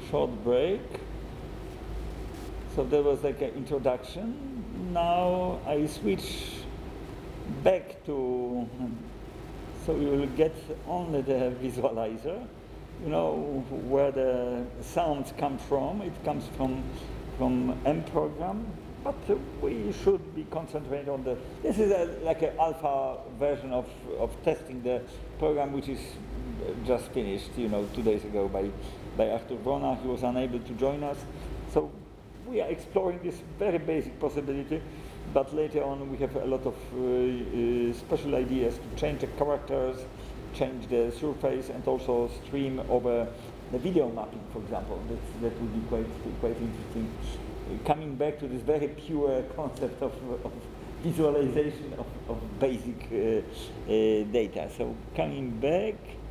short break. So that was like an introduction. Now I switch back to, so you will get only the visualizer. You know where the sounds come from. It comes from M program, but we should be concentrated on the, this is like an alpha version of testing the program, which is just finished, 2 days ago by Artur Wrona. He was unable to join us. So we are exploring this very basic possibility, but later on we have a lot of special ideas to change the characters, change the surface, and also stream over the video mapping, for example. That would be quite interesting. Coming back to this very pure concept of visualization of basic data. So coming back.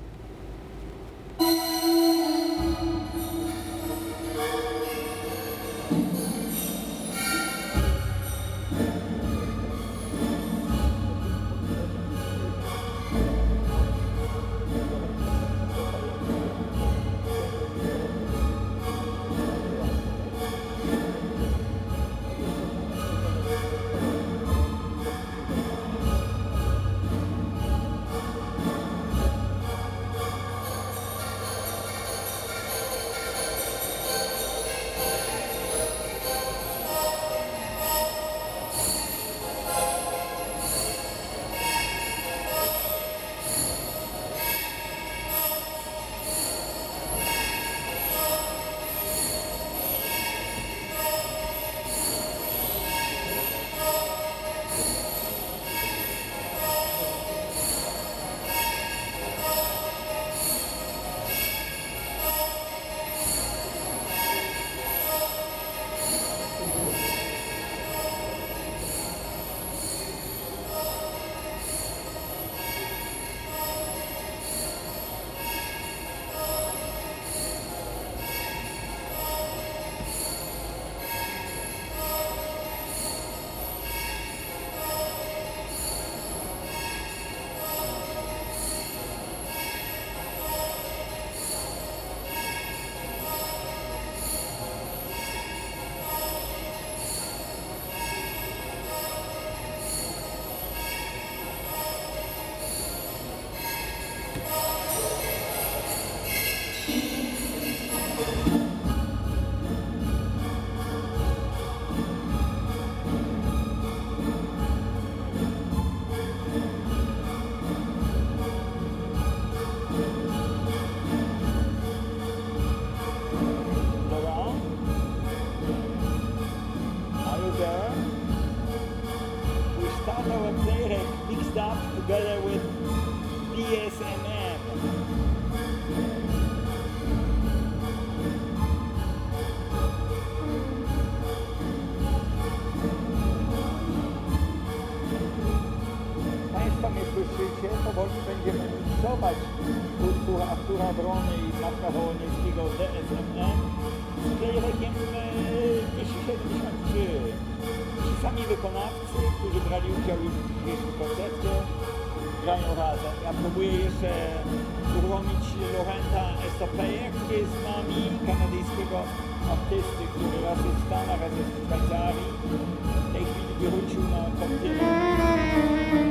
Together with DSMM. Państwo mnie słyszycie? Powoli będziemy miksować utwór Artura Wrony i Marka Wołonieńskiego DSMM z playbacken 273. Ci sami wykonawcy, którzy brali udział już w dzisiejszym koncercie, grają razem. Ja próbuję jeszcze uruchomić Laurenta Estopeja, który jest z nami, kanadyjskiego artysty, który raz jest w Stanach, raz jest w Szwajcarii. W tej chwili wrócił na kontynent.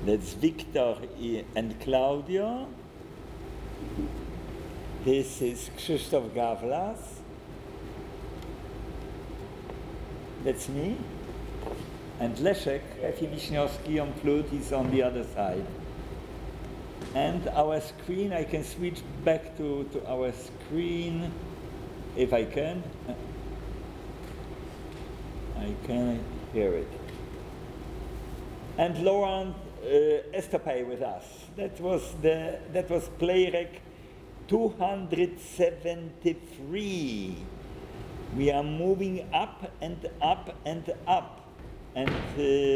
That's Victor and Claudio. This is Krzysztof Gawlas. That's me. And Leszek Wiśniowski on flute is on the other side. And our screen, I can switch back to our screen if I can. I can hear it. And Laurent Estopay with us. That was Playrec 273. We are moving up and up and up. And